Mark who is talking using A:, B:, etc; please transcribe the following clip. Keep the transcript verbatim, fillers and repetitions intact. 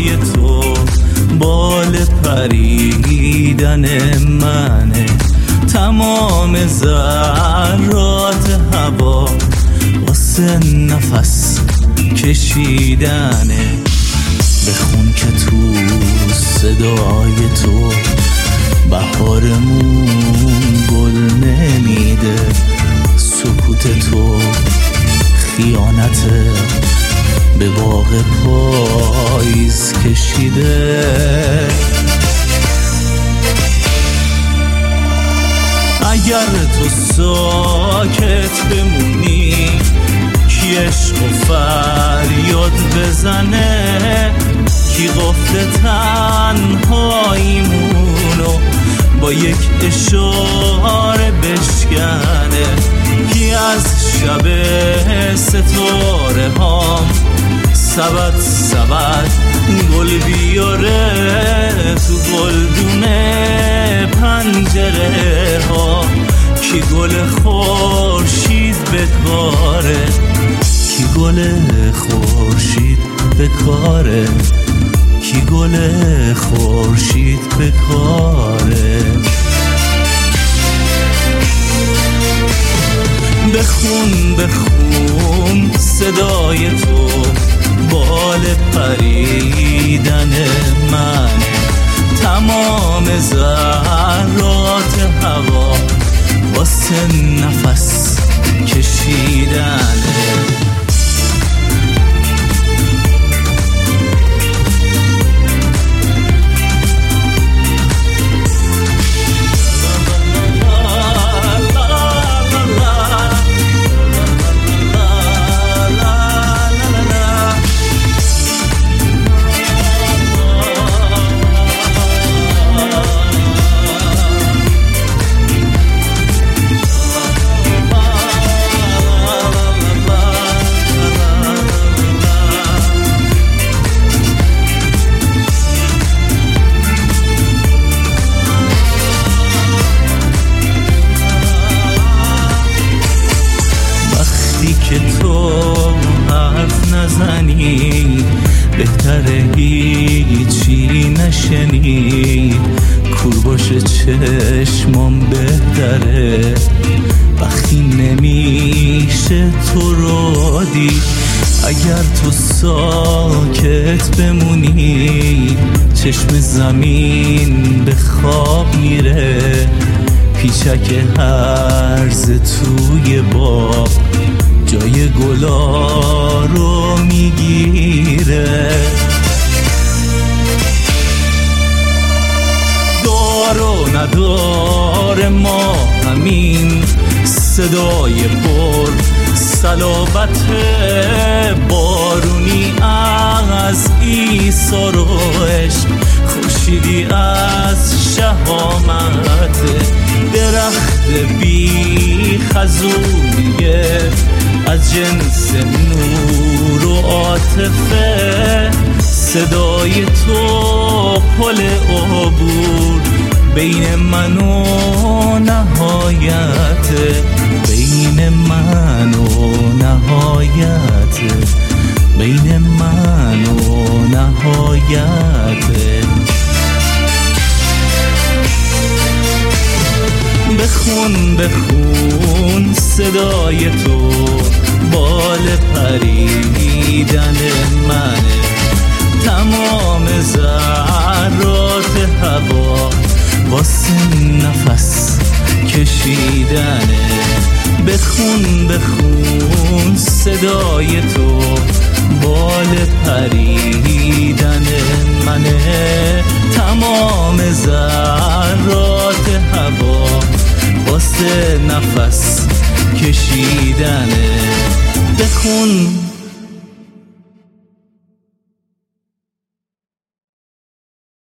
A: صدای تو بال پریدن منه، تمام ذرات هوا واسه نفس کشیدنه. بخون که تو صدای تو بهارمون گل نمیده، سکوت تو خیانته به باغ پاییز کشیده. اگر تو ساکت بمونی کی عشق و فریاد بزنه، کی قفل تنهاییمونو با یک اشاره بشکنه، کی از شب ستاره هام سبد سبد گل بیاره تو گلدونه پنجره ها، کی گل خورشید بکاره، کی گل خورشید بکاره، کی گل خورشید بکاره. بخون بخون صدای تو بال پریدن منه، تمام ذرات هوا واسه نفس کشیدنه. که تو حرف نزنی بهتره هیچی نشنی، کور باشه چشمام بهتره وقتی نمیشه تو رو دید. اگر تو ساکت بمونی چشم زمین به خواب میره، پیچک هرز توی باغ جای گلا رو میگیره. دار و ندار ما همین صدای پر صلابت بارونی از عیسی رو عشق، خورشیدی از شهامت درخت بی خزونیه از جنس نور و عاطفه. صدای تو پل عبور بین من و نهایت، بین من و نهایت، بین من و نهایت. بخون بخون صدای تو بال پریدن منه، تمام ذرات هوا واسه نفس کشیدنه. بخون بخون صدای تو بال پریدن منه، تمام ذرات هوا واسه نفس کشیدنه. بخون